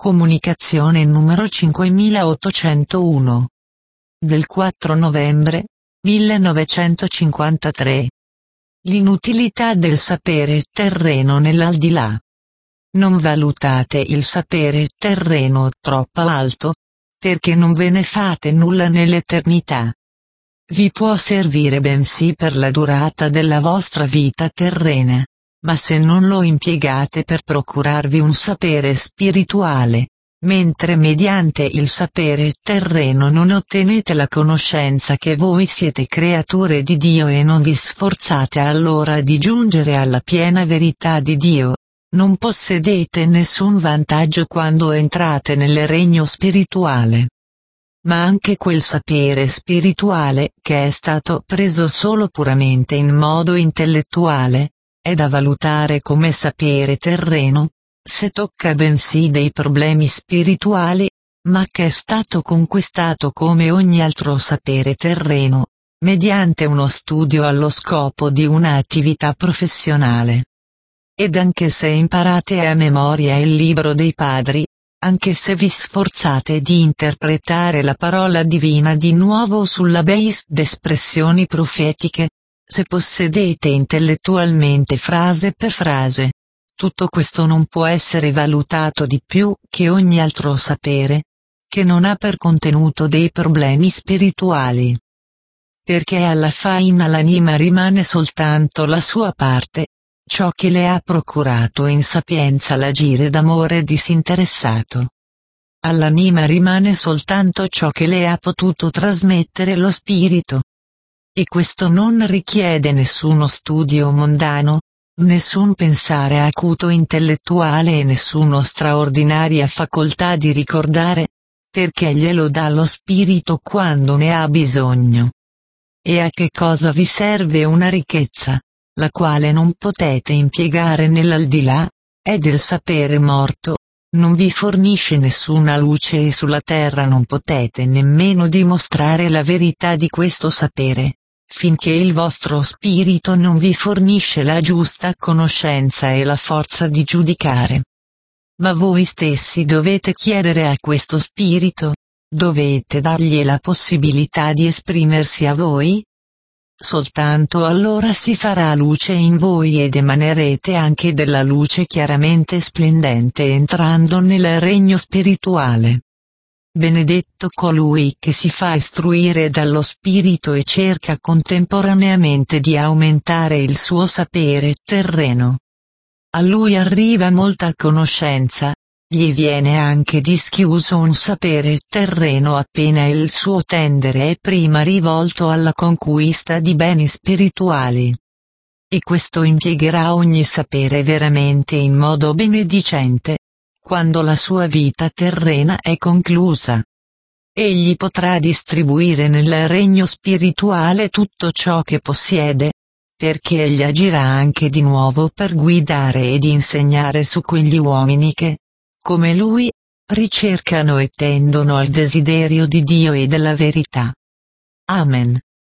Comunicazione numero 5801. Del 4 novembre 1953. L'inutilità del sapere terreno nell'aldilà. Non valutate il sapere terreno troppo alto, perché non ve ne fate nulla nell'eternità. Vi può servire bensì per la durata della vostra vita terrena, ma se non lo impiegate per procurarvi un sapere spirituale, mentre mediante il sapere terreno non ottenete la conoscenza che voi siete creature di Dio e non vi sforzate allora di giungere alla piena verità di Dio, non possedete nessun vantaggio quando entrate nel regno spirituale. Ma anche quel sapere spirituale che è stato preso solo puramente in modo intellettuale, è da valutare come sapere terreno, se tocca bensì dei problemi spirituali, ma che è stato conquistato come ogni altro sapere terreno, mediante uno studio allo scopo di un'attività professionale. Ed anche se imparate a memoria il libro dei padri, anche se vi sforzate di interpretare la parola divina di nuovo sulla base d'espressioni profetiche, se possedete intellettualmente frase per frase, tutto questo non può essere valutato di più che ogni altro sapere, che non ha per contenuto dei problemi spirituali. Perché alla fine l'anima rimane soltanto la sua parte, ciò che le ha procurato in sapienza l'agire d'amore disinteressato. All'anima rimane soltanto ciò che le ha potuto trasmettere lo spirito. E questo non richiede nessuno studio mondano, nessun pensare acuto intellettuale e nessuna straordinaria facoltà di ricordare, perché glielo dà lo spirito quando ne ha bisogno. E a che cosa vi serve una ricchezza, la quale non potete impiegare nell'aldilà, è del sapere morto, non vi fornisce nessuna luce e sulla terra non potete nemmeno dimostrare la verità di questo sapere, finché il vostro spirito non vi fornisce la giusta conoscenza e la forza di giudicare. Ma voi stessi dovete chiedere a questo spirito, dovete dargli la possibilità di esprimersi a voi? Soltanto allora si farà luce in voi ed emanerete anche della luce chiaramente splendente entrando nel regno spirituale. Benedetto colui che si fa istruire dallo Spirito e cerca contemporaneamente di aumentare il suo sapere terreno. A lui arriva molta conoscenza, gli viene anche dischiuso un sapere terreno appena il suo tendere è prima rivolto alla conquista di beni spirituali. E questo impiegherà ogni sapere veramente in modo benedicente, quando la sua vita terrena è conclusa. Egli potrà distribuire nel regno spirituale tutto ciò che possiede, perché egli agirà anche di nuovo per guidare ed insegnare su quegli uomini che, come lui, ricercano e tendono al desiderio di Dio e della verità. Amen.